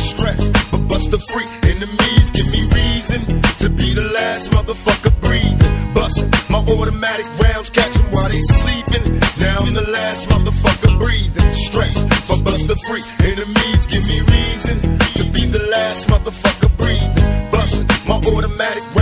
stress, but Buster free. Enemies give me reason to be the last motherfucker breathing. Bustin' my automatic rounds, catch 'em while they sleeping. Now I'm the last motherfucker breathing. Stress, but Buster free. Enemies give me reason to be the last motherfucker breathing. Bustin' my automatic